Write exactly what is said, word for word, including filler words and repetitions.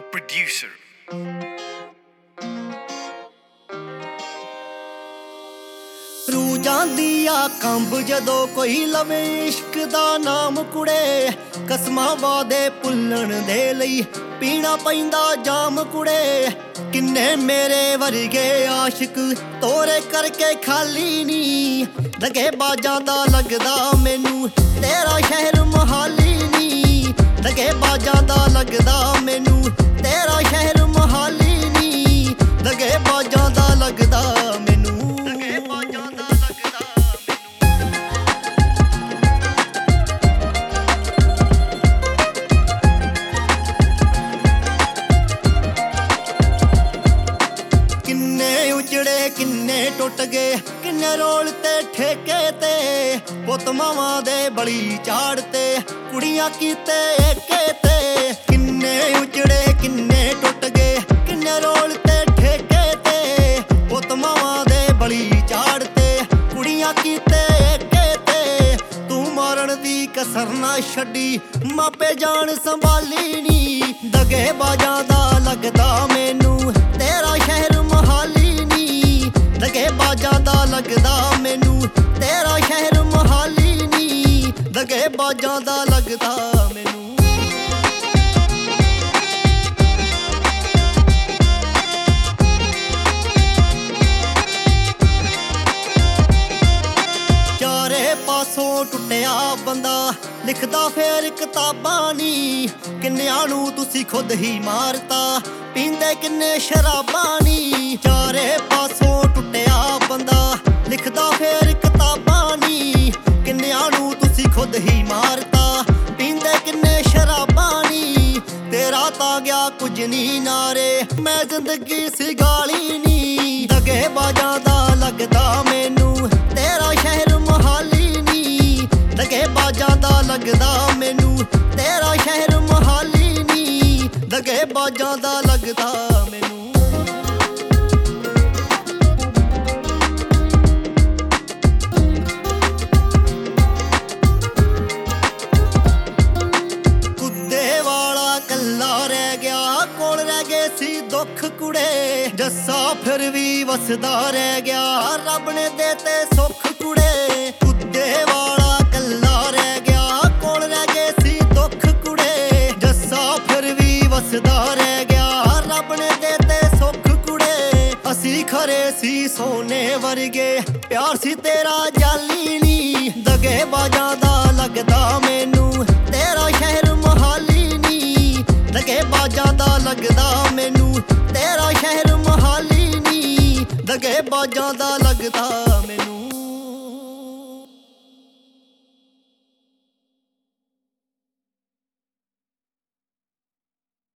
producer. ਰੂ ਜਾਂਦੀ ਆ ਕੰਬ ਜਦੋਂ ਕੋਈ ਲਵੇ ਇਸ਼ਕ ਦਾ ਨਾਮ ਕੁੜੇ। ਕਸਮਾਂ ਵਾਦੇ ਭੁੱਲਣ ਦੇ ਲਈ ਪੀਣਾ ਪੈਂਦਾ ਜਾਮ ਕੁੜੇ। ਕਿੰਨੇ ਮੇਰੇ ਵਰਗੇ ਆਸ਼ਿਕ ਤੋਰੇ ਕਰਕੇ ਖਾਲੀ ਨੀ। ਦਗੇ ਬਾਜਾਂ ਦਾ ਲੱਗਦਾ ਮੈਨੂੰ ਤੇਰਾ ਸ਼ਹਿਰ ਮੋਹਾਲੀ ਨੀ। ਦਗੇ ਬਾਜਾਂ ਦਾ ਲੱਗਦਾ ਮੈਨੂੰ ਤੇਰਾ ਸ਼ਹਿਰ ਮੋਹਾਲੀ ਨੀ। ਦਗੇ ਬਾਜਾਂ ਦਾ ਲੱਗਦਾ ਮੈਨੂੰ ਦਗੇ ਬਾਜਾਂ ਦਾ ਲੱਗਦਾ ਕਿੰਨੇ ਉਜੜੇ ਕਿੰਨੇ ਟੁੱਟ ਗਏ ਕਿੰਨੇ ਰੋਲ ਤੇ ਠੇਕੇ ਤੇ। ਪੁੱਤ ਮਾਵਾਂ ਦੇ ਬਲੀ ਝਾੜ ਤੇ ਕੁੜੀਆਂ ਕੀਤੇ ਏਕੇ ਤੇ। ਕਿੰਨੇ ਉਜੜੇ ਕਿੰਨੇ ਟੁੱਟ ਗਏ ਕਿੰਨੇ ਰੋਲ ਤੇ ਠੇਕੇ ਤੇ। ਪੁੱਤ ਮਾਵਾਂ ਦੇ ਬਲੀ ਝਾੜ ਤੇ ਕੁੜੀਆਂ ਕੀਤੇ ਏਕੇ ਤੇ। ਤੂੰ ਮਾਰਨ ਦੀ ਕਸਰ ਨਾ ਛੱਡੀ ਮਾਪੇ ਜਾਨ ਸੰਭਾਲੀ ਨੀ। ਦਗੇ ਬਾਜਾਂ ਦਾ ਲੱਗਦਾ ਮੈਨੂੰ ਤੇਰਾ ਸ਼ਹਿਰ ਮੋਹਾਲੀ ਨੀ। ਦਗੇ ਬਾਜਾਂ ਦਾ ਲੱਗਦਾ ਮੈਨੂੰ ਤੇਰਾ ਸ਼ਹਿਰ ਮੋਹਾਲੀ ਨੀ। ਦਗੇ ਬਾਜਾਂ ਦਾ ਲੱਗਦਾ ਮੈਨੂੰ ਚਾਰੇ ਪਾਸੋਂ ਟੁੱਟਿਆ ਬੰਦਾ ਲਿਖਦਾ ਫੇਰ ਕਿਤਾਬਾਂ ਨੀ। ਕਿੰਨਿਆਂ ਨੂੰ ਤੁਸੀਂ ਖੁਦ ਹੀ ਮਾਰਤਾ ਪੀਂਦੇ ਕਿੰਨੇ ਸ਼ਰਾਬਾਂ ਨੀ। ਚਾਰੇ ਪਾਸੋਂ ਟੁੱਟਿਆ ਬੰਦਾ ਲਿਖਦਾ ਫੇਰ ਕਿਤਾਬਾਂ ਨੀ। ਕਿੰਨਿਆਂ ਨੂੰ ਤੁਸੀਂ ਖੁਦ ਹੀ ਮਾਰਤਾ ਪੀਂਦੇ ਕਿੰਨੇ ਸ਼ਰਾਬਾਂ ਨੀ। ਤੇਰਾ ਤਾਂ ਗਿਆ ਕੁਝ ਨੀ ਨਾਰੇ ਮੈਂ ਜ਼ਿੰਦਗੀ ਸੀ ਗਾਲੀ ਨੀ। ਦਗੇ ਬਾਜਾਂ ਦਾ ਲੱਗਦਾ ਮੈਨੂੰ ਤੇਰਾ ਸ਼ਹਿਰ ਮੋਹਾਲੀ ਨੀ। ਦਗੇ ਬਾਜਾਂ ਦਾ ਲੱਗਦਾ ਮੈਨੂੰ ਤੇਰਾ ਸ਼ਹਿਰ ਮੋਹਾਲੀ ਨੀ। ਦਗੇ ਬਾਜਾਂ ਦਾ ਲੱਗਦਾ ਮੈਨੂੰ ਕੁੱਦੇ ਵਾਲਾ ਕੱਲਾ ਰਹਿ ਗਿਆ ਕੋਲ ਰਹਿ ਗਏ ਸੀ ਦੁੱਖ ਕੁੜੇ। ਜੱਸਾ ਫਿਰ ਵੀ ਵਸਦਾ ਰਹਿ ਗਿਆ ਰੱਬ ਨੇ ਦੇਤੇ ਸੁੱਖ ਕੁੜੇ। ਕੁੱਦੇ ਵਾਲਾ ਕੱਲਾ ਰਹਿ ਗਿਆ ਕੋਲ ਰਹਿ ਗਏ ਸੀ ਦੁੱਖ ਕੁੜੇ। ਜੱਸਾ ਫਿਰ ਵੀ ਵਸਦਾ ਰਹਿ ਗਿਆ ਰੱਬ ਨੇ ਦੇਤੇ ਸੁੱਖ ਕੁੜੇ। ਅਸੀਂ ਖਰੇ ਸੀ ਸੋਨੇ ਵਰਗੇ ਪਿਆਰ ਸੀ ਤੇਰਾ ਜਾਲੀ ਨੀ। ਦਗੇ ਬਾਜਾਂ ਦਾ ਲੱਗਦਾ ਮੈਨੂੰ ਤੇਰਾ ਸ਼ਹਿਰ ਮੋਹਾਲੀ ਨੀ। ਦਗੇ ਬਾਜਾਂ ਦਾ ਲੱਗਦਾ ਮੈਨੂੰ ਤੇਰਾ ਸ਼ਹਿਰ ਮੋਹਾਲੀ ਨੀ। ਦਗੇ ਬਾਜਾਂ ਦਾ ਲੱਗਦਾ ਮੈਨੂੰ